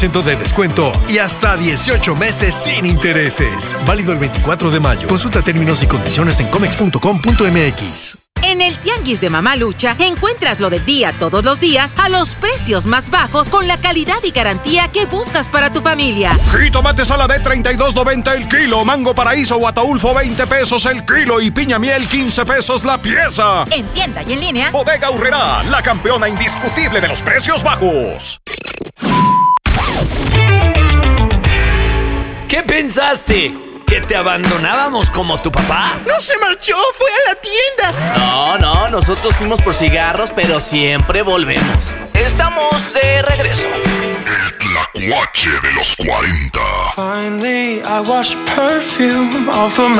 de descuento y hasta 18 meses sin intereses. Válido el 24 de mayo. Consulta términos y condiciones en comex.com.mx. En el Tianguis de Mamalucha encuentras lo del día todos los días a los precios más bajos con la calidad y garantía que buscas para tu familia. Jitomate saladé $32.90 el kilo, mango paraíso o ataulfo 20 pesos el kilo y piña miel 15 pesos la pieza. En tienda y en línea. Bodega Aurrerá, la campeona indiscutible de los precios bajos. ¿Qué pensaste? ¿Que te abandonábamos como tu papá? ¡No se marchó! ¡Fue a la tienda! No, nosotros fuimos por cigarros, pero siempre volvemos. Estamos de regreso. El tlacuache de los 40. Finally, I wash perfume off of my